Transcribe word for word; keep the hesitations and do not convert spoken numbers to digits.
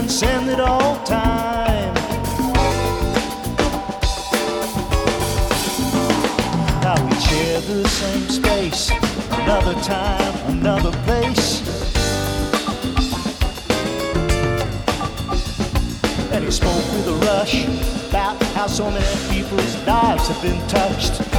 transcended all time. How we share the same space, another time, another place. And he spoke with a rush about how so many people's lives have been touched.